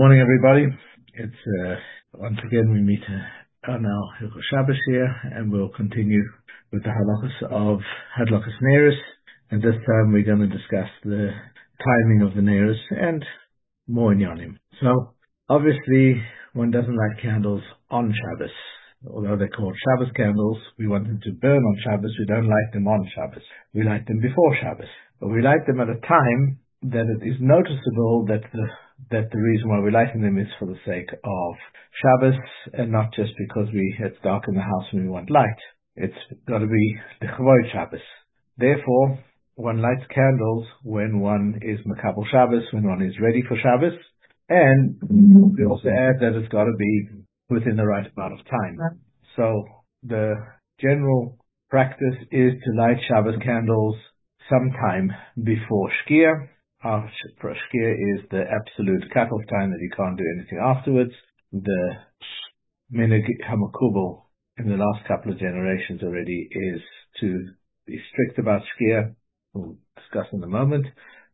Morning, everybody. It's once again we meet on our Hilchos Shabbos here, and we'll continue with the halachas of Hadlakas Neiros. And this time we're going to discuss the timing of the Neiros and more inyanim. So obviously one doesn't light candles on Shabbos. Although they're called Shabbos candles, we want them to burn on Shabbos. We don't light them on Shabbos. We light them before Shabbos. But we light them at a time that it is noticeable that the reason why we're lighting them is for the sake of Shabbos and not just because it's dark in the house and we want light. It's got to be the Chavoid Shabbos. Therefore, one lights candles when one is Makabel Shabbos, when one is ready for Shabbos, and we also add that it's got to be within the right amount of time. So the general practice is to light Shabbos candles sometime before Shkia. For Shkia is the absolute cutoff time that you can't do anything afterwards. The Minhag HaMakubal in the last couple of generations already is to be strict about Shkia. We'll discuss in a moment.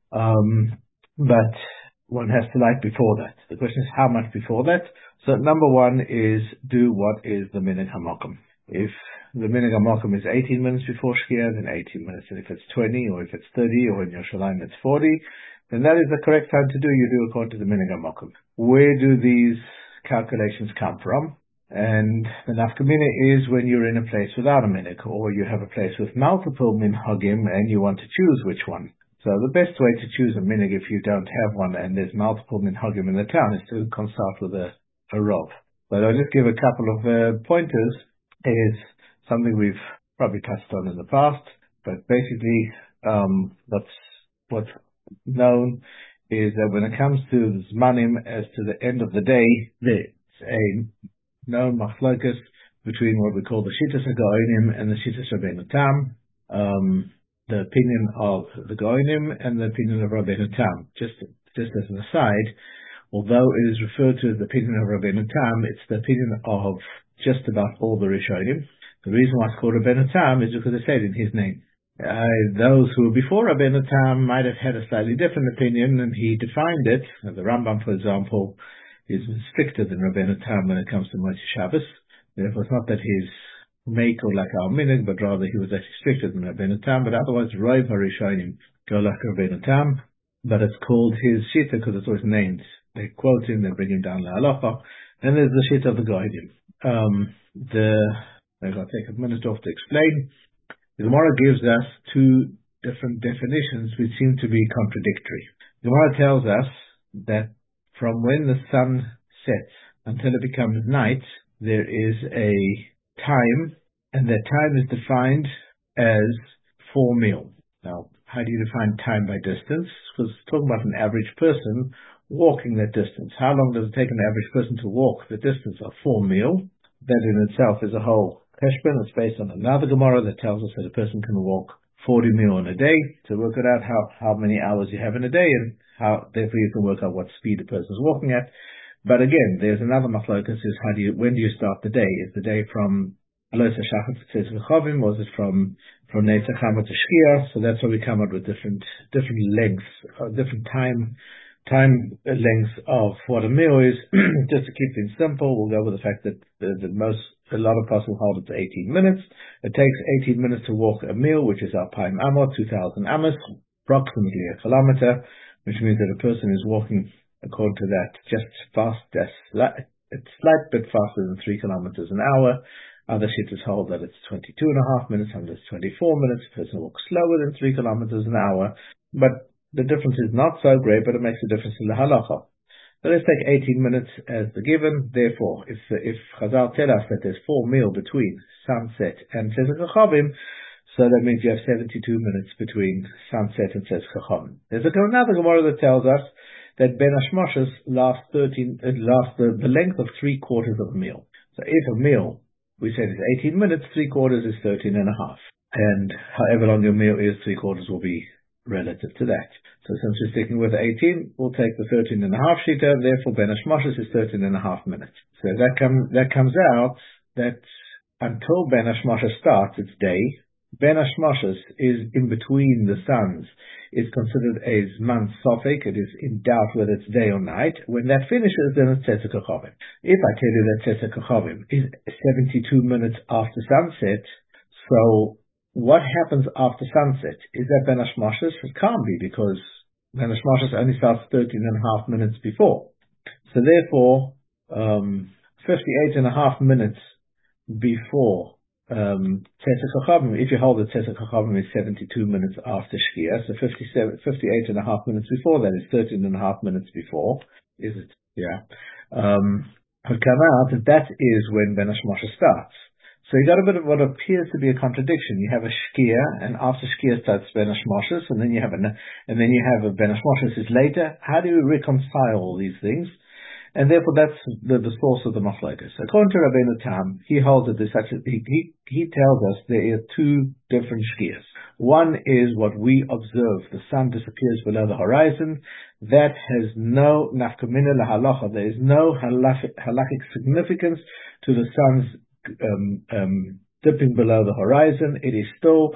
But one has to light before that. The question is how much before that? So number one is do what is the Minhag HaMakom. If the Minhag HaMakom is 18 minutes before Shkia, then 18 minutes. And if it's 20, or if it's 30, or in Yerushalayim it's 40, then that is the correct time to do. You do according to the Minhag HaMakom. Where do these calculations come from? And the nafkamina is when you're in a place without a minhag, or you have a place with multiple minhagim and you want to choose which one. So the best way to choose a minhag if you don't have one and there's multiple minhagim in the town is to consult with a rov. But I'll just give a couple of pointers. Is something we've probably touched on in the past, but basically what's known is that when it comes to Zmanim as to the end of the day, there's a known machlokas between what we call the Shittas HaGaonim and the Shittas Rabbeinu Tam, the opinion of the Gaonim and the opinion of Rabbeinu Tam. Just as an aside, although it is referred to as the opinion of Rabbeinu Tam, it's the opinion of just about all the Rishonim. The reason why it's called Rabbeinu Tam is because it said in his name. Those who were before Rabbeinu Tam might have had a slightly different opinion, and he defined it. The Rambam, for example, is stricter than Rabbeinu Tam when it comes to Moshe Shabbos. Therefore, it's not that he's makel like our minhag, but rather he was actually stricter than Rabbeinu Tam. But otherwise, Rov HaRishonim go like Rabbeinu Tam. But it's called his shita because it's always named. They quote him, they bring him down la halacha. Then there's the shita of the Goyim. I've got to take a minute off to explain. The Gemara gives us two different definitions which seem to be contradictory. The Gemara tells us that from when the sun sets until it becomes night, there is a time, and that time is defined as 4 mil. Now, how do you define time by distance? Because it's talking about an average person walking that distance. How long does it take an average person to walk the distance of 4 mil? That in itself is a whole cheshbon. It's based on another Gemara that tells us that a person can walk 40 mil in a day. To work it out how many hours you have in a day, and therefore you can work out what speed a person is walking at. But again, there's another machlokas is when do you start the day? Is the day from Alois HaShachar to Tzeitzis V'chavim, or is it from Neitz HaChama to Shkia? So that's why we come up with different lengths, different time lengths of what a meal is. Just to keep things simple, we'll go with the fact that a lot of people hold it to 18 minutes. It takes 18 minutes to walk a meal, which is Alpayim Amot, 2,000 Amos, approximately a kilometer, which means that a person is walking according to that just fast, it's slight bit faster than 3 kilometers an hour. Other shittas hold that it's 22.5 minutes, some it's 24 minutes. A person walks slower than 3 kilometers an hour, but the difference is not so great, but it makes a difference in the halacha. So let's take 18 minutes as the given. Therefore, if Chazal tell us that there's 4 mil between sunset and Tzeitzis V'chavim, so that means you have 72 minutes between sunset and Tzeitzis V'chavim. There's another Gemara that tells us that Ben Hashmoshes lasts the length of 3/4 of a meal. So if a meal, we said is 18 minutes, 3/4 is 13.5. And however long your meal is, 3/4 will be relative to that. So since we're sticking with 18, we'll take the 13.5 shita, therefore Ben Hashmoshes is 13.5 minutes. So that comes out that until Ben Hashmoshes starts, it's day, Ben Hashmoshes is in between the suns. It's considered a Zman Sofek. It is in doubt whether it's day or night. When that finishes, then it's Tzetzek HaChavim. If I tell you that Tzetzek HaChavim is 72 minutes after sunset, so what happens after sunset? Is that Ben Hashmoshes? It can't be, because Ben Hashmoshes only starts 13 and a half minutes before. So therefore, 58 and a half minutes before Tzetzek HaChavim, if you hold that Tzetzek HaChavim is 72 minutes after Shkia, so 58 and a half minutes before that is 13 and a half minutes before, is it? Yeah. It'll come out that is when Ben Hashmoshes starts. So you got a bit of what appears to be a contradiction. You have a Shkia, and after Shkia starts Ben Hashmoshes, and then you have a Ben Hashmoshes is later. How do you reconcile all these things? And therefore, that's the source of the Machlokes. According to Rabbeinu Tam, he holds that he tells us there are two different shkias. One is what we observe: the sun disappears below the horizon. That has no nafkamina lahalacha. There is no halachic significance to the sun's dipping below the horizon. It is still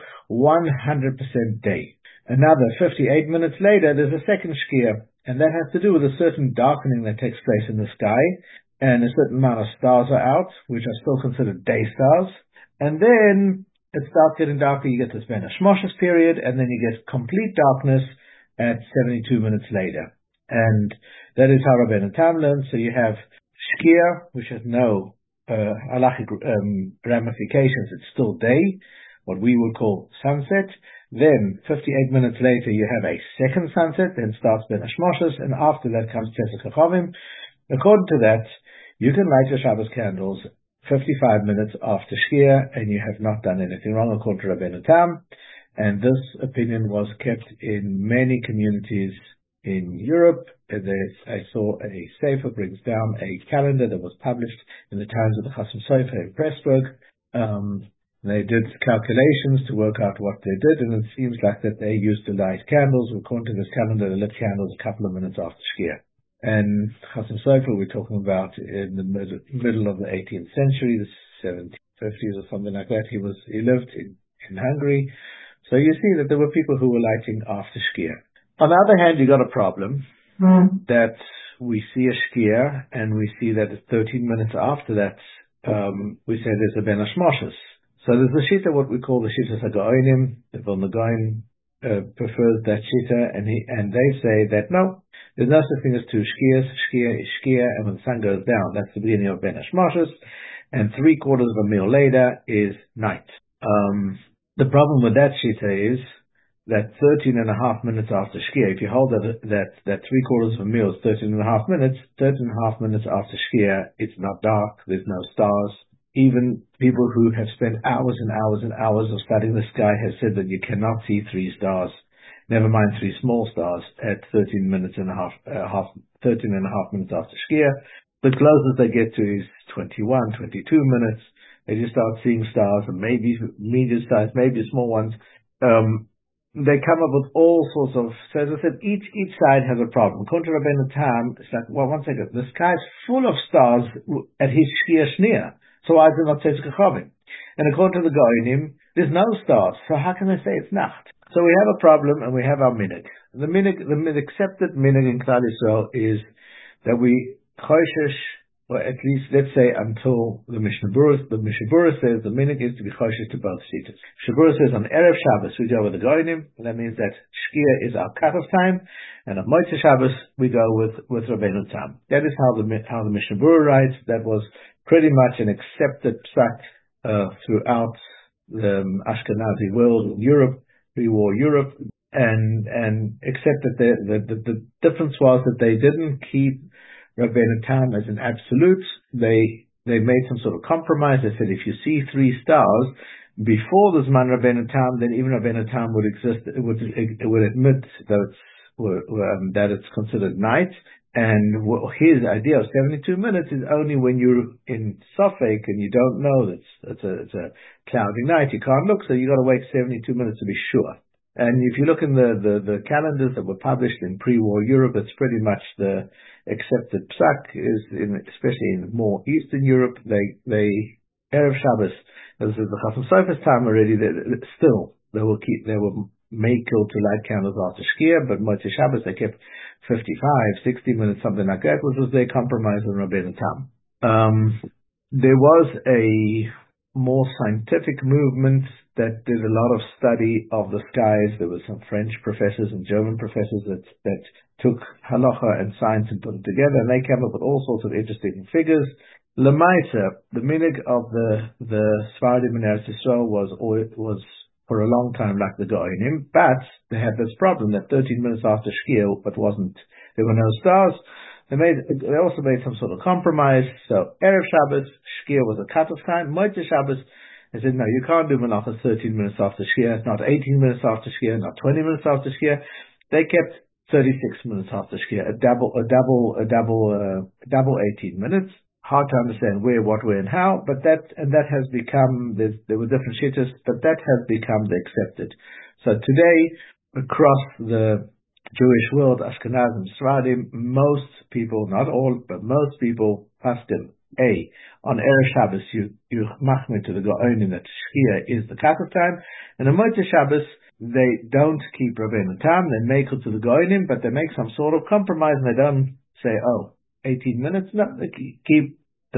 100% day. Another 58 minutes later, there's a second shkia, and that has to do with a certain darkening that takes place in the sky, and a certain amount of stars are out, which are still considered day stars. And then it starts getting darker. You get this Ben Hashmoshes period, and then you get complete darkness at 72 minutes later. And that is how Rabbeinu Tam learns. So you have shkia, which has no halachic ramifications. It's still day, what we would call sunset. Then 58 minutes later you have a second sunset, then starts Ben Hashmoshes, and after that comes Tzetzek HaChavim. According to that, you can light your Shabbos candles 55 minutes after Shkia, and you have not done anything wrong, according to Rabbeinu Tam. And this opinion was kept in many communities in Europe. I saw a Sefer brings down a calendar that was published in the times of the Chasam Sofer in Pressburg. They did calculations to work out what they did, and it seems like that they used to light candles. According to this calendar, they lit candles a couple of minutes after Shkia. And Chasam Sofer, we're talking about in the middle of the 18th century, the 1750s or something like that. He lived in Hungary. So you see that there were people who were lighting after Shkia. On the other hand, you got a problem that we see a Shkia, and we see that it's 13 minutes after that, we say there's a Ben Hashmoshes. So there's the Shita, what we call the Shita Hagaonim. The Vilna Gaon prefers that Shita, and they say that no, there's no such thing as two Shkias. Shkia is Shkia, and when the sun goes down, that's the beginning of Ben Hashmoshes, and 3/4 of a meal later is night. The problem with that Shita is that 13 and a half minutes after Shkia, if you hold that 3/4 of a meal is 13 and a half minutes, 13 and a half minutes after Shkia, it's not dark, there's no stars. Even people who have spent hours and hours and hours of studying the sky have said that you cannot see 3 stars, never mind 3 small stars, at 13 and a half minutes after Shkia. The closest they get to is 21, 22 minutes. They just start seeing stars, and maybe medium size, maybe small ones. They come up with all sorts of, so as I said, each side has a problem. According to Rabbeinu Tam, it's like, well, one second, the sky is full of stars at his Shkia Shnia. So why is it not Tzetzek HaChavim? And according to the Gaonim, there's no stars. So how can they say it's Nacht? So we have a problem, and we have our minig. The accepted minig in Klal Yisrael is that we choshesh, or at least let's say until the Mishnah Berurah. The Mishnah Berurah says the minig is to be choshesh to both shitas. Mishnah Berurah says on Erev Shabbos we go with the Gaonim, and that means that Shkia is our cutoff time, and on Motzei Shabbos we go with Rabbeinu Tam. That is how the Mishnah Berurah writes. That was pretty much an accepted psak throughout the Ashkenazi world, Europe, pre-war Europe, and except that the difference was that they didn't keep Rabbeinu Tam as an absolute. They made some sort of compromise. They said if you see 3 stars before the Zman Rabbeinu Tam, then even Rabbeinu Tam would exist. It would admit that it's considered night. And his idea of 72 minutes is only when you're in Suffolk and you don't know that it's a cloudy night. You can't look, so you got to wait 72 minutes to be sure. And if you look in the calendars that were published in pre-war Europe, it's pretty much the accepted psak is especially in more Eastern Europe. They Erev Shabbos, this is the Chasam Sofer's time already, they were makel to light candles after Shkia, but Motzei Shabbos they kept 55, 60 minutes, something like that, which was their compromise on Rabbeinu Tam. There was a more scientific movement that did a lot of study of the skies. There were some French professors and German professors that took halacha and science and put it together, and they came up with all sorts of interesting figures. Lemaisa, the minig of the Sfaradim in Eretz Yisrael was for a long time like the Goinim, but they had this problem that 13 minutes after Shkia, there were no stars. They also made some sort of compromise. So Erev Shabbos, Shkia was a cut-off time. Motzei Shabbos, they said, no, you can't do Menachos 13 minutes after Shkia, not 18 minutes after Shkia, not 20 minutes after Shkia. They kept 36 minutes after Shkia, a double 18 minutes. Hard to understand where, what, where, and how, but that has become, there were different shittas, but that has become the accepted. So today, across the Jewish world, Ashkenazim, Sfaradim, most people, not all, but most people, paskin, on Erev Shabbos, you machmir to the Go'onim that Shkia is the cut-off time, and on Motzei Shabbos, they don't keep Rabbeinu Tam, they make it to the Go'onim, but they make some sort of compromise, and they don't say, 18 minutes, no, they keep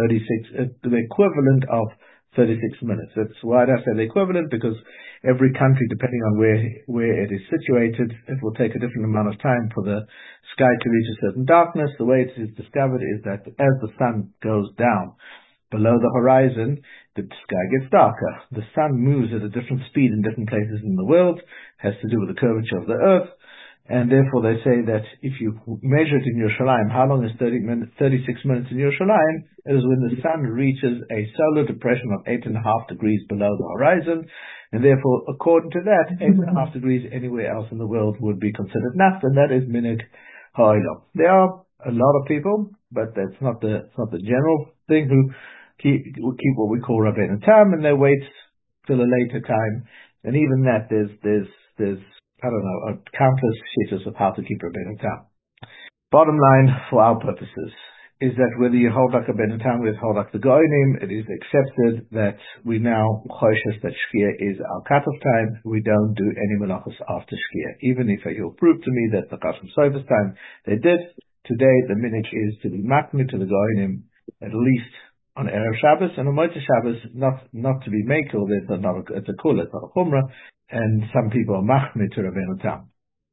36, the equivalent of 36 minutes. That's why I say the equivalent, because every country, depending on where it is situated, it will take a different amount of time for the sky to reach a certain darkness. The way it is discovered is that as the sun goes down below the horizon, the sky gets darker. The sun moves at a different speed in different places in the world, has to do with the curvature of the earth. And therefore they say that if you measure it in Yerushalayim, how long is 36 minutes in Yerushalayim? It is when the sun reaches a solar depression of 8.5 degrees below the horizon. And therefore, according to that, 8.5 degrees anywhere else in the world would be considered nacht, and that is minig ha'olam. There are a lot of people, but that's not the general thing, who keep what we call Rabbeinu Tam, and they wait till a later time. And even that, there's I don't know, countless shittas of how to keep Rabbeinu Tam. Bottom line, for our purposes, is that whether you hold like Rabbeinu Tam, whether you hold like the Goinim, it is accepted that we now choshes that Shkia is our cut-off time. We don't do any melachos after Shkia. Even if you'll prove to me that the Chasam Sofer's time they did, today the minhag is to be makmid to the Goinim, at least on Erev Shabbos, and on Motzei Shabbos, not to be makel, it's a kula, it's not a chumrah, and some people are machmir to Rabbeinu Tam.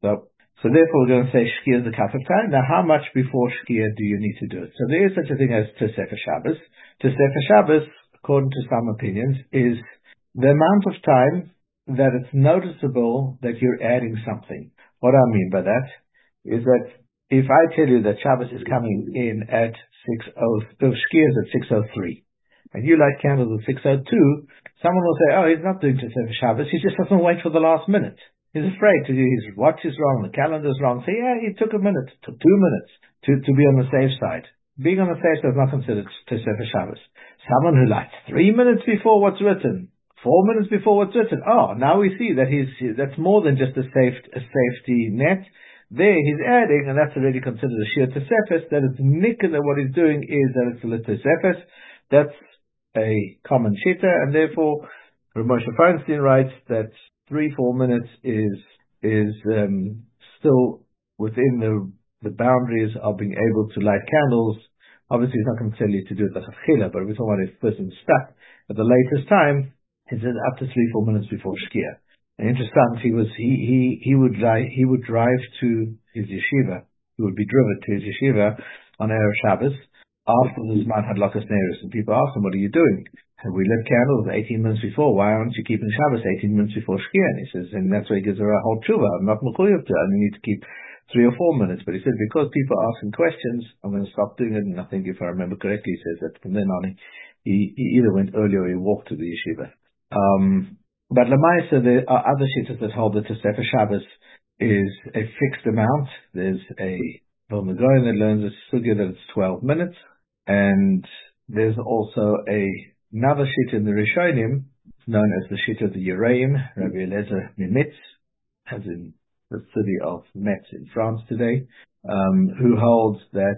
So therefore we're going to say Shkia is the cut-off time. Now how much before Shkia do you need to do it? So there is such a thing as Tosefes Shabbos. Tosefes Shabbos, according to some opinions, is the amount of time that it's noticeable that you're adding something. What I mean by that is that if I tell you that Shabbos is coming in at 6:03, and you light candles at 6:02, someone will say, he's not doing Tosefes Shabbos, he just doesn't wait for the last minute. He's afraid to do, his watch is wrong, the calendar's wrong. Say, he took a minute, took 2 minutes to be on the safe side. Being on the safe side is not considered Tosefes Shabbos. Someone who lights 3 minutes before what's written, 4 minutes before what's written, now we see that that's more than just a safety net. There he's adding, and that's already considered a Shir Tosefes, that it's nicker, that what he's doing is that it's a Tosefes. That's a common shitta, and therefore Rav Moshe Feinstein writes that 3-4 minutes is still within the boundaries of being able to light candles. Obviously, he's not going to tell you to do it as a chila, but we're talking about if a person's stuck at the latest time, he says up to 3-4 minutes before Shkia. And interesting, he would drive to his yeshiva. He would be driven to his yeshiva on Erev Shabbos after the Zman Hadlakas Neris, and people ask him, "What are you doing?" And we lit candles 18 minutes before. Why aren't you keeping Shabbos 18 minutes before Shkia? And he says, and that's why he gives her a whole tshuva. I'm not mechuyev to it. I need to keep 3 or 4 minutes. But he said, because people are asking questions, I'm going to stop doing it. And I think if I remember correctly, he says that from then on, he either went early or he walked to the yeshiva. But Lamaisa, there are other shittas that hold that Tosefes Shabbos is a fixed amount. There's a Vilna Gaon that learns a sugya that it's 12 minutes. And there's also another shita in the Rishonim, known as the shita of the Yereim, Rabbi Eliezer Mimitz, as in the city of Metz in France today, who holds that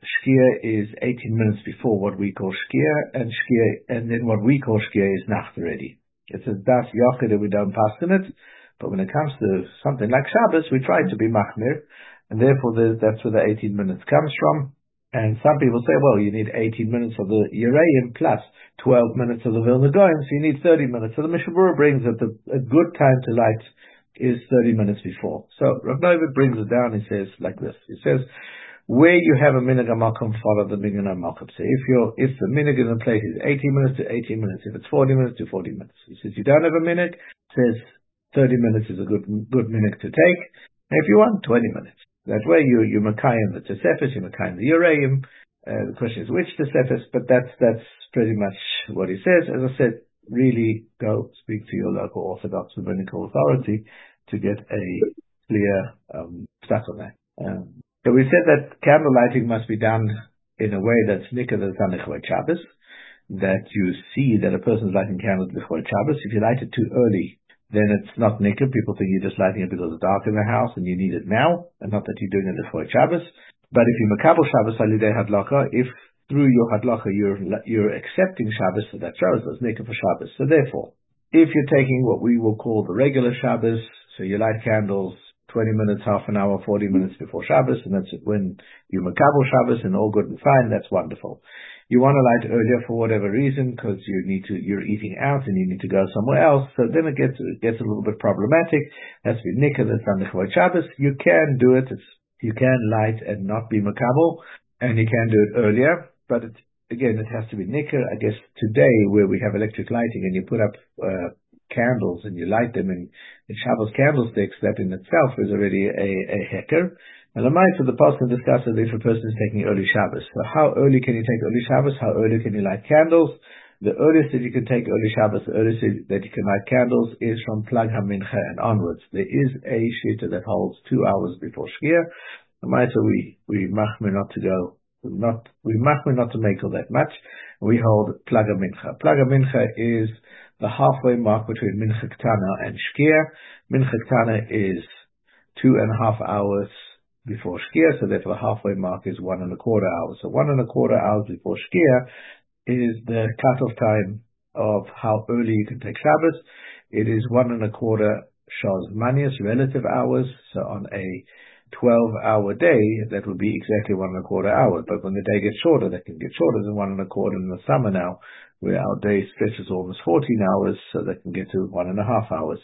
Shkia is 18 minutes before what we call Shkia, and then what we call Shkia is Nacht already. It's a Das Yochid that we don't pass in it, but when it comes to something like Shabbos, we try to be Machmir, and therefore that's where the 18 minutes comes from. And some people say, well, you need 18 minutes of the Yereim plus 12 minutes of the Vilna Gaon, so you need 30 minutes. So the Mishnah Berurah brings that a good time to light is 30 minutes before. So Rav Novid brings it down. He says like this. He says, where you have a minhag HaMakom, follow the minhag HaMakom. So if the minhag in the place is 18 minutes to 18 minutes, if it's 40 minutes to 40 minutes. He says you don't have a minhag, says 30 minutes is a good minhag to take. And if you want, 20 minutes. That way you Makayim the Tosefes, you Makayim the Yereim. The question is which Tosefes, but that's pretty much what he says. As I said, really go speak to your local Orthodox rabbinical authority to get a clear stuff on that. So we said that candle lighting must be done in a way that's nicker than Lechovot Shabbos, that you see that a person is lighting candles before Shabbos. If you light it too early, then it's not nicker. People think you're just lighting it because it's dark in the house and you need it now, and not that you're doing it before Shabbos. But if you makabel Shabbos alidei hadlacha, if through your hadlacha you're accepting Shabbos, so that shows it's nicker for Shabbos. So therefore, if you're taking what we will call the regular Shabbos, so you light candles 20 minutes, half an hour, 40 minutes before Shabbos, and that's when you makabel Shabbos, and all good and fine, that's wonderful. You want to light earlier for whatever reason, because you're eating out and you need to go somewhere else. So then it gets a little bit problematic. Has to be nicker that's on the Lechovot Shabbos. You can do it. You can light and not be makabel, and you can do it earlier. But again, it has to be nicker. I guess today where we have electric lighting and you put up candles and you light them in Shabbos candlesticks, that in itself is already a hecker. And the mind for the person discusses if a person is taking early Shabbos. So how early can you take early Shabbos? How early can you light candles? The earliest that you can take early Shabbos, the earliest that you can light candles is from Plag HaMincha and onwards. There is a shita that holds 2 hours before Shkia. The mind, so we machmir not to go, we machmir not to make all that much. We hold Plag HaMincha. Plag HaMincha is the halfway mark between Mincha Ktana and Shkia. Mincha Ktana is 2.5 hours before Shkia, so therefore the halfway mark is 1.25 hours. So 1.25 hours before Shkia is the cutoff time of how early you can take Shabbos. It is 1.25 Shas Manias, relative hours. So on a 12-hour day, that would be exactly 1.25 hours. But when the day gets shorter, that can get shorter than 1.25 in the summer now, where our day stretches almost 14 hours, so that can get to 1.5 hours.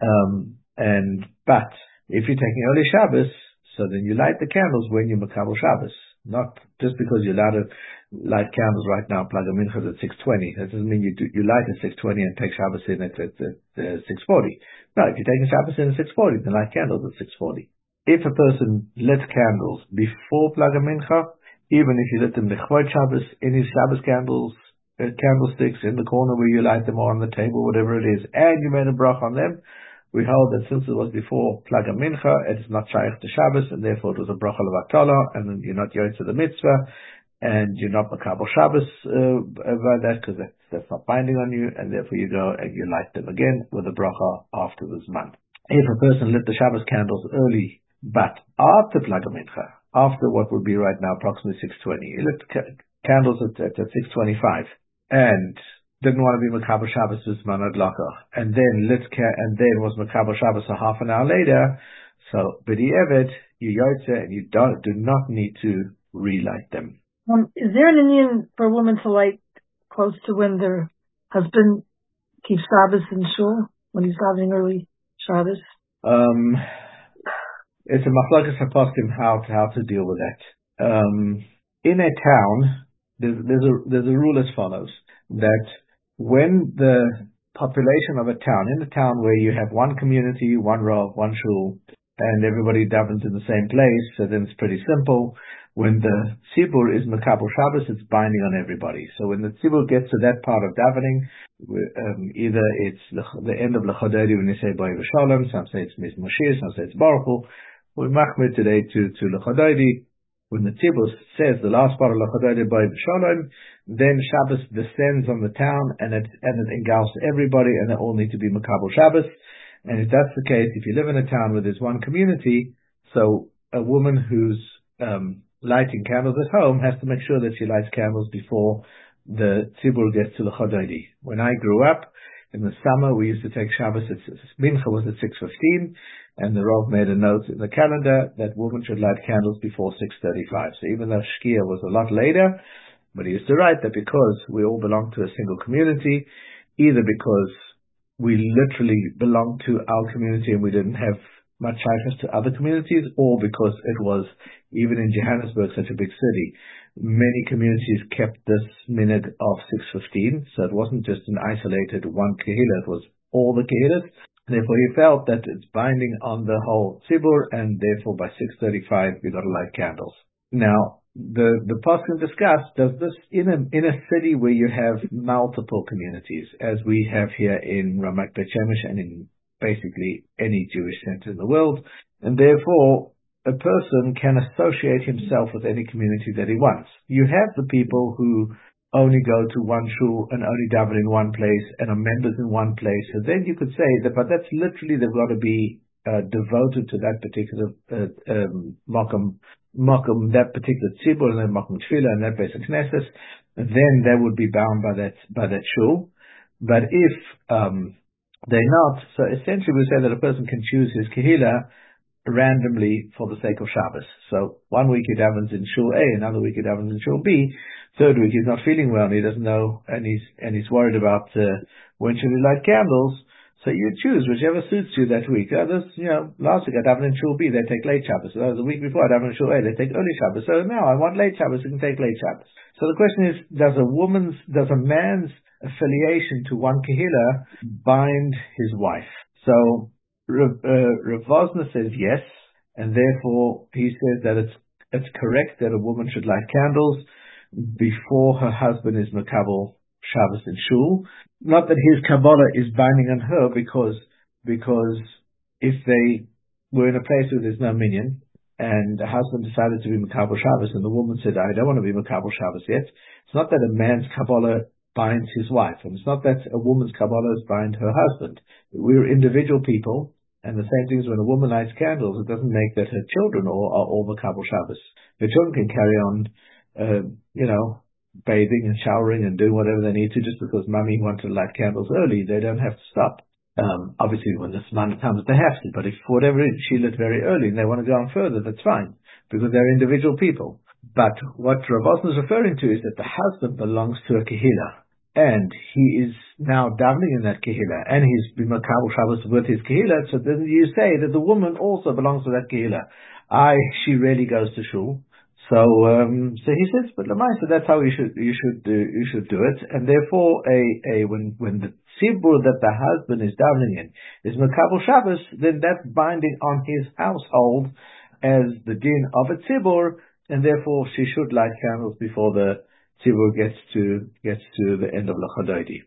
But if you're taking early Shabbos, so then you light the candles when you makabel Shabbos, not just because you're allowed to light candles right now. Plag HaMincha at 6:20. That doesn't mean you light at 6:20 and take Shabbos in at 6:40. No, if you're taking Shabbos in at 6:40, then light candles at 6:40. If a person lit candles before Plag HaMincha, even if you lit them Lechovot Shabbos, any Shabbos candlesticks in the corner where you light them or on the table, whatever it is, and you made a brach on them, we hold that since it was before Plag HaMincha, it is not shaykh to Shabbos, and therefore it was a bracha levatala, and then you're not yotze the mitzvah, and you're not makabel Shabbos by that, because that's not binding on you, and therefore you go and you light them again with a bracha after this month. If a person lit the Shabbos candles early, but after Plag HaMincha, after what would be right now approximately 6:20, he lit candles at 6:25, and didn't want to be makabel Shabbos with Manad Laka, and then was makabel Shabbos a half an hour later. So b'di evet, you yotze, and you do not need to relight them. Is there an Indian for a woman to light close to when their husband keeps Shabbos in shul when he's davening early Shabbos? It's a machlokes haposkim how to deal with that. In a town, there's a rule as follows, that when the population of a town, in a town where you have one community, one rav, one shul, and everybody davens in the same place, so then it's pretty simple. When the tzibur is makabel Shabbos, it's binding on everybody. So when the tzibur gets to that part of davening, either it's the end of Lechodedi when you say B'ay V'Shalom, some say it's Miz Moshe, some say it's Baruch Hu. We machmir today to Lechodedi. When the tzibur says the last part of Lechodedi B'ay V'Shalom, then Shabbos descends on the town and it engulfs everybody, and they all need to be makabel Shabbos. And if that's the case, if you live in a town where there's one community, so a woman who's lighting candles at home has to make sure that she lights candles before the tzibur gets to the Chodaydi. When I grew up, in the summer, we used to take Shabbos at Mincha was at 6:15, and the Rav made a note in the calendar that women should light candles before 6:35. So even though Shkia was a lot later, but he used to write that because we all belong to a single community, either because we literally belonged to our community and we didn't have much access to other communities, or because it was, even in Johannesburg, such a big city, many communities kept this minhag of 6:15, so it wasn't just an isolated one kehillah, it was all the kehillahs. Therefore, he felt that it's binding on the whole tzibur, and therefore by 6:35 we got to light candles. Now, the pasuk discussed, does this in a city where you have multiple communities, as we have here in Ramat Beit Shemesh and in basically any Jewish center in the world, and therefore a person can associate himself with any community that he wants. You have the people who only go to one shul and only daven in one place and are members in one place. So then you could say that, but that's literally, they've got to be devoted to that particular makom, that particular tzibur, and then makom tefillah, and that basic knesses. Then they would be bound by that shul. But if they're not, so essentially we say that a person can choose his kehillah randomly for the sake of Shabbos. So one week he davens in shul A, another week he davens in shul B, third week he's not feeling well and he doesn't know, and he's worried about when should he light candles. So you choose whichever suits you that week. Last week I davened in shul B, they take late Shabbos. So the week before I davened in shul A, they take early Shabbos. So now I want late Shabbos, you can take late Shabbos. So the question is, does a man's affiliation to one kehillah bind his wife? So Rav Vosner says yes, and therefore he says that it's correct that a woman should light candles before her husband is makabel Shabbos in shul. Not that his Kabbalah is binding on her, because if they were in a place where there's no minyan, and the husband decided to be makabel Shabbos, and the woman said, I don't want to be makabel Shabbos yet, it's not that a man's Kabbalah binds his wife, and it's not that a woman's Kabbalah binds her husband. We're individual people, and the same thing is when a woman lights candles, it doesn't make that her children are all makabel Shabbos. Her children can carry on, bathing and showering and doing whatever they need to, just because mummy wanted to light candles early, they don't have to stop. Obviously when the man comes, they have to, but if for whatever reason she lit very early and they want to go on further, that's fine, because they're individual people. But what Rav Vosner is referring to is that the husband belongs to a kehillah, and he is now davening in that kehillah, and he's been makabel Shabbos with his kehillah, so then you say that the woman also belongs to that kehillah. She rarely goes to shul. So he says, but Lamaisa, that's how you should do it, and therefore when the tzibur that the husband is davening in is makabel Shabbos, then that's binding on his household as the din of a tzibur, and therefore she should light candles before the tzibur gets to the end of L'Chodaydi.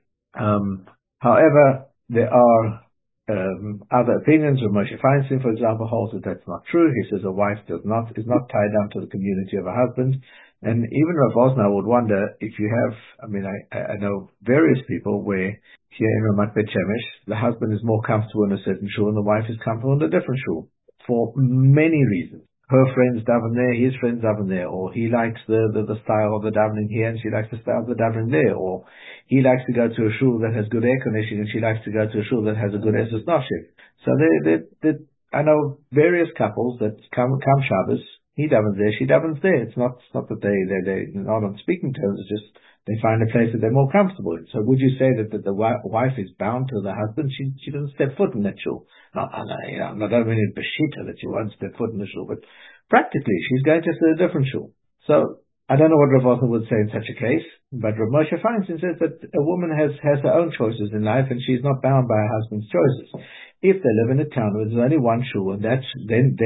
However, there are other opinions. Moshe Feinstein, for example, holds that that's not true. He says a wife is not tied down to the community of a husband. And even Rav Vosner would wonder if you have, I know various people where here in Ramat Beit Shemesh, the husband is more comfortable in a certain shul and the wife is comfortable in a different shul for many reasons. Her friends daven there, his friends daven there, or he likes the style of the davening here and she likes the style of the davening there, or he likes to go to a shul that has good air conditioning and she likes to go to a shul that has a good Ezus Nashim. So I know various couples that come Shabbos, he davens there, she davens there. It's not that they're not on speaking terms, it's just they find a place that they're more comfortable in. So would you say that the wife is bound to the husband? She doesn't step foot in that shul. I don't mean in Beshita that she won't step foot in the shul, but practically she's going to a different shul. So I don't know what Rav Vosner would say in such a case, but Rav Moshe Feinstein says that a woman has her own choices in life and she's not bound by her husband's choices. If they live in a town where there's only one shul, and that's then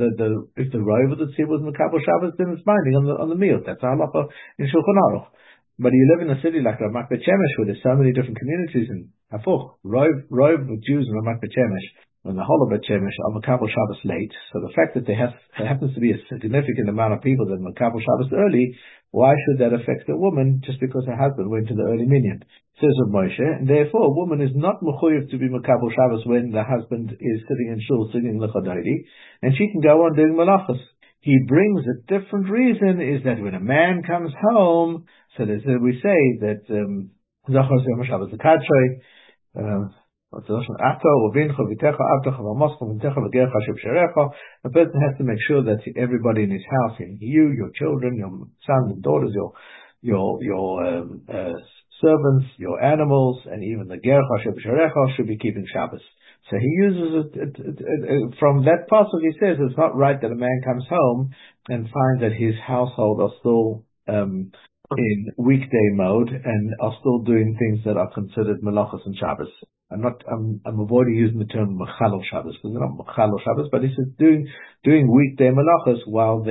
if the rov of the tzibur was makabel Shabbos, then it's binding on the meal. That's our halacha in Shulchan Aruch. But you live in a city like Ramat Beit Shemesh, where there's so many different communities, and hafuch, rov of Jews in Ramat Beit Shemesh, and the whole of Beit Shemesh are makabel Shabbos late. So the fact that there happens to be a significant amount of people that are makabel Shabbos early, why should that affect a woman just because her husband went to the early minyan? Says Rav Moshe, and therefore a woman is not mechuyev to be makabel Shabbos when the husband is sitting in shul singing L'Chodaydi, and she can go on doing malachos. he brings a different reason, is that when a man comes home, so we say that Zachar Yom Shabbos Kadshay, a person has to make sure that everybody in his house, you, your children, your sons and daughters, your servants, your animals, and even the Gercha should be keeping Shabbos. So he uses it from that passage. He says it's not right that a man comes home and finds that his household are still in weekday mode and are still doing things that are considered malachos and Shabbos. I'm avoiding using the term machalo Shabbos because they're not machalo Shabbos, but he says doing weekday malachos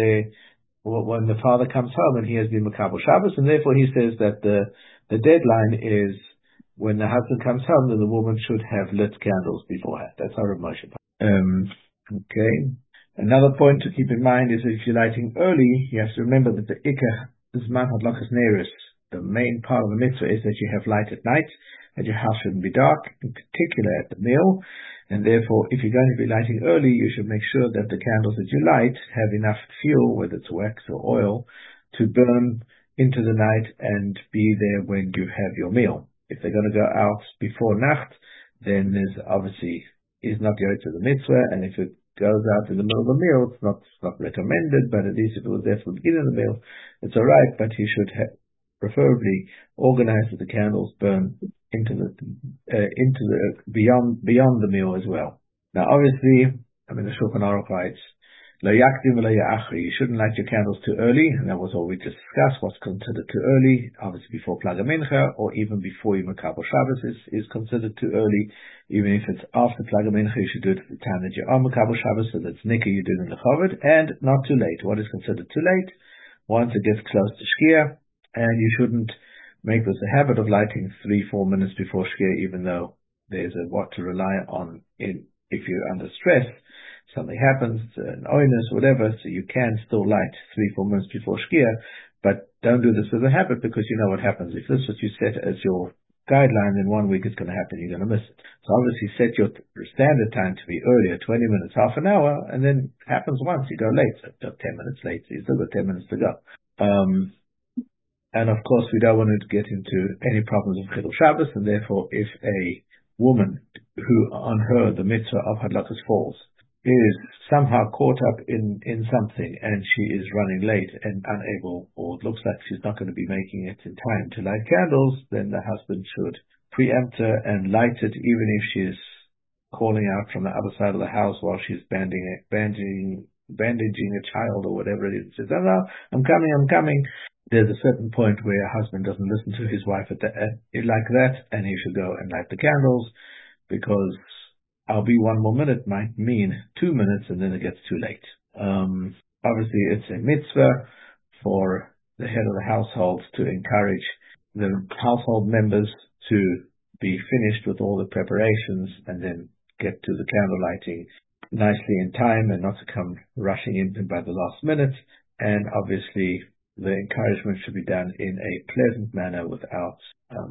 when the father comes home and he has been makabel Shabbos, and therefore he says that the deadline is when the husband comes home, then the woman should have lit candles beforehand. That's our Moshe. Okay. Another point to keep in mind is that if you're lighting early, you have to remember that the Ikka Zman Hadlakas Neris, the main part of the mitzvah is that you have light at night, and your house shouldn't be dark, in particular at the meal. And therefore, if you're going to be lighting early, you should make sure that the candles that you light have enough fuel, whether it's wax or oil, to burn into the night and be there when you have your meal. If they're going to go out before Nacht, then there's obviously is not the to the mitzvah, and if it goes out in the middle of the meal, it's not recommended, but at least if it was there for the beginning of the meal, it's alright, but he should preferably organize that the candles burn into the beyond the meal as well. Now obviously, the Shulchan Aruch writes, Lo yakdim v'lo ya'achri. You shouldn't light your candles too early, and that was all we just discussed. What's considered too early, obviously before Plag HaMincha, or even before Yom Kabul Shabbos is considered too early. Even if it's after Plag HaMincha, you should do it at the time that you're on Kabul Shabbos, so that's Nikah you do in the Chovod, and not too late. What is considered too late? Once it gets close to Shkia, and you shouldn't make this a habit of lighting 3-4 minutes before Shkia, even though there's what to rely on if you're under stress. Something happens, an oinus, whatever, so you can still light 3-4 minutes before Shkia, but don't do this as a habit because you know what happens. If this is what you set as your guideline, then 1 week it's going to happen, you're going to miss it. So obviously set your standard time to be earlier, 20 minutes, half an hour, and then it happens once, you go late, so 10 minutes late, so you still got 10 minutes to go. And of course we don't want to get into any problems with Chilul Shabbos, and therefore if a woman who on her the mitzvah of Hadlakas falls, is somehow caught up in something and she is running late and unable, or it looks like she's not going to be making it in time to light candles, then the husband should preempt her and light it, even if she's calling out from the other side of the house while she's bandaging a child or whatever it is. She says, "Oh, no, I'm coming. There's a certain point where a husband doesn't listen to his wife like that, and he should go and light the candles, because I'll be 1 more minute might mean 2 minutes, and then it gets too late. Obviously, it's a mitzvah for the head of the household to encourage the household members to be finished with all the preparations and then get to the candle lighting nicely in time and not to come rushing in by the last minute. And obviously, the encouragement should be done in a pleasant manner without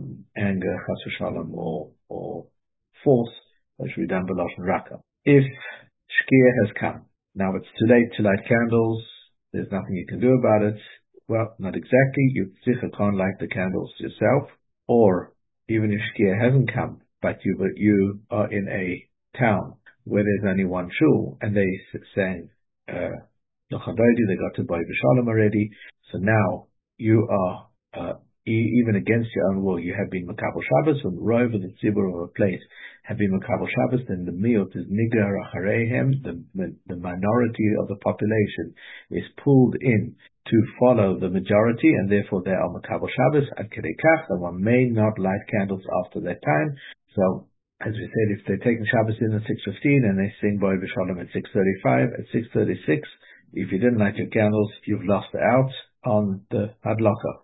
anger, chas v'shalom, or force. That should be done b'lashon raka. If Shkia has come, now it's too late to light candles, there's nothing you can do about it. Well, not exactly. You can't light the candles yourself, or even if Shkia hasn't come, but you are in a town where there's only one shul, and they sang L'chadoidi, they got to Boy B'Shalom already, so now you are even against your own will, you have been Makabel Shabbos, when Rov and the Tzibur of a place have been Makabel Shabbos, then the miyut is Nigar Achareihem, the minority of the population is pulled in to follow the majority, and therefore they are Makabel Shabbos, Ad Kedei Kach, that one may not light candles after that time. So, as we said, if they're taking Shabbos in at 6:15 and they sing Boy B'Shalom at 6:35, at 6:36, if you didn't light your candles, you've lost out on the Hadlaka.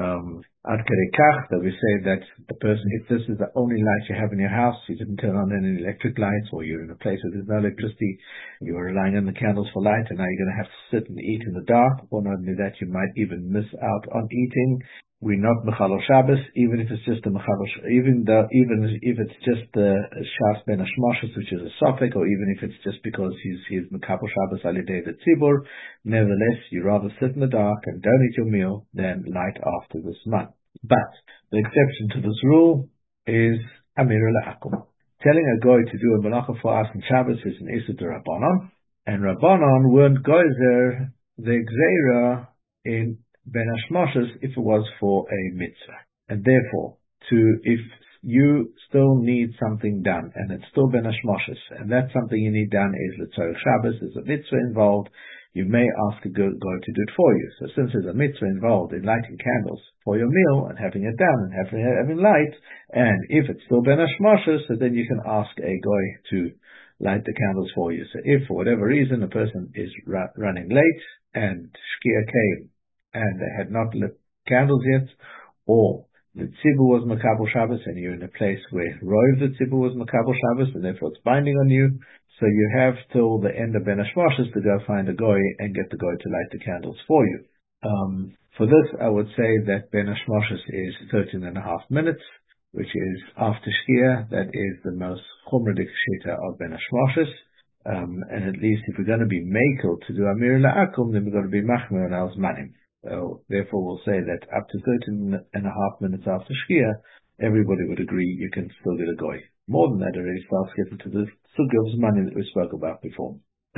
Ad Kedei Kach, that we say that the person, if this is the only light you have in your house, you didn't turn on any electric lights, or you're in a place where there's no electricity, you are relying on the candles for light, and now you're going to have to sit and eat in the dark, or not only that, you might even miss out on eating we're not Mechalel Shabbos, even if it's just a Mechalel, even if it's just the Shas Ben Hashmoshes, which is a Sophic, or even if it's just because he's Mekabel Shabbos Alidei the Tzibur. Nevertheless, you rather sit in the dark and don't eat your meal than light after this month. But the exception to this rule is Amir La'akum. Telling a goy to do a melacha for us in Shabbos is an Issa de Rabbanon, and Rabbanon weren't goyzer the Gzeira in Ben Hashmoshes if it was for a mitzvah. And therefore, if you still need something done, and it's still Ben Hashmoshes, and that's something you need done is L'Tzorech Shabbos, there's a mitzvah involved, you may ask a goy to do it for you. So since there's a mitzvah involved in lighting candles for your meal and having it done and having light, and if it's still Ben Hashmoshes, so then you can ask a goy to light the candles for you. So if for whatever reason a person is running late and Shkia came and they had not lit candles yet, or the tzibur was Mekabel Shabbos and you're in a place where Rov the tzibur was Mekabel Shabbos and therefore it's binding on you, so you have till the end of Ben Hashmoshes to go find a goy and get the goy to light the candles for you. For this, I would say that Ben Hashmoshes is 13 and a half minutes, which is after Shkia. That is the most chumradik shita of Ben Hashmoshes. And at least if we're going to be makel to do Amir La'akum, then we're going to be machmer on al zmanim. So therefore we'll say that up to 13 and a half minutes after Shkia, everybody would agree you can still get a goy. More than that, it already starts getting to the sugya of zmanim that we spoke about before.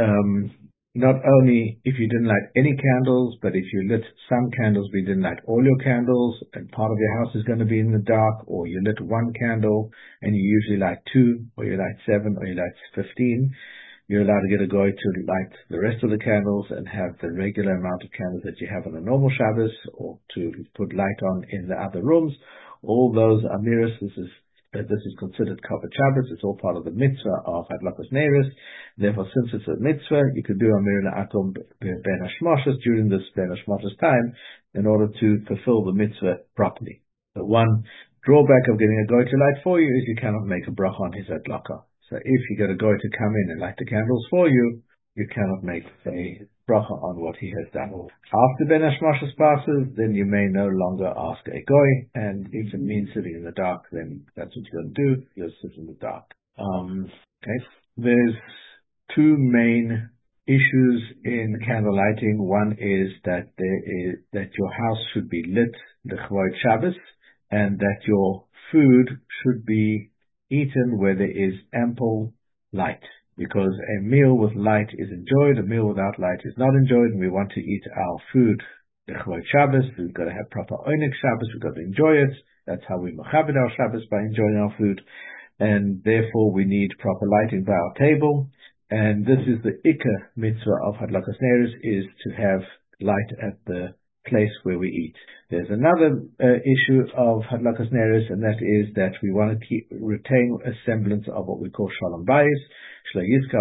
Not only if you didn't light any candles, but if you lit some candles, but you didn't light all your candles, and part of your house is going to be in the dark, or you lit one candle, and you usually light 2, or you light 7, or you light 15, you're allowed to get a goy to light the rest of the candles and have the regular amount of candles that you have on a normal Shabbos, or to put light on in the other rooms. All those amiras, this is considered covered Shabbos. It's all part of the mitzvah of Hadlakas Neiros. Therefore, since it's a mitzvah, you could do Amir La'akum Ben Hashmoshes during this Ben Hashmoshes time in order to fulfill the mitzvah properly. The one drawback of getting a goy to light for you is you cannot make a bracha on his Hadlaka. So if you get a goy to come in and light the candles for you, you cannot make a bracha on what he has done. After Ben Hashmoshes passes, then you may no longer ask a goy, and if it means sitting in the dark, then that's what you're going to do. You'll sit in the dark. Okay. There's two main issues in candle lighting. One is that that your house should be lit l'chvod Shabbos, and that your food should be eaten where there is ample light. Because a meal with light is enjoyed, a meal without light is not enjoyed, and we want to eat our food l'chvod Shabbos. We've got to have proper onik Shabbos. We've got to enjoy it. That's how we mechabed our Shabbos, by enjoying our food, and therefore we need proper lighting by our table. And this is the ikar mitzvah of Hadlakas Neiros, is to have light at the place where we eat. There's another issue of Hadlakas Neiros, and that is that we want to retain a semblance of what we call Shalom Bayis. A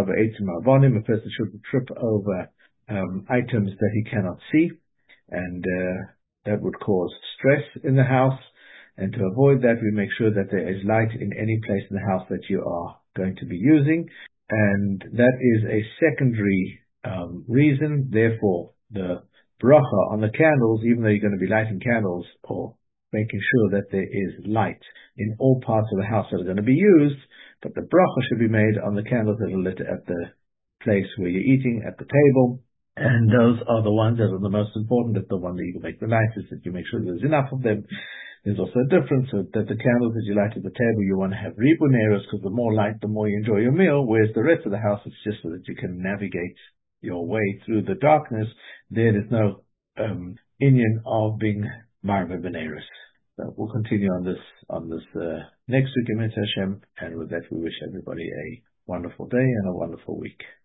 person shouldn't trip over items that he cannot see, and that would cause stress in the house. And to avoid that, we make sure that there is light in any place in the house that you are going to be using. And that is a secondary reason. Therefore, the bracha on the candles, even though you're going to be lighting candles or making sure that there is light in all parts of the house that are going to be used, but the bracha should be made on the candles that are lit at the place where you're eating, at the table. And those are the ones that are the most important. That the one that you can make the nicest, that you make sure there's enough of them. There's also a difference, so that the candles that you light at the table, you want to have ribun neiros, because the more light, the more you enjoy your meal, whereas the rest of the house, it's just so that you can navigate your way through the darkness. There's no inyan of being marbe b'neiros. So we'll continue on this next week in Mitzvah Hashem, and with that we wish everybody a wonderful day and a wonderful week.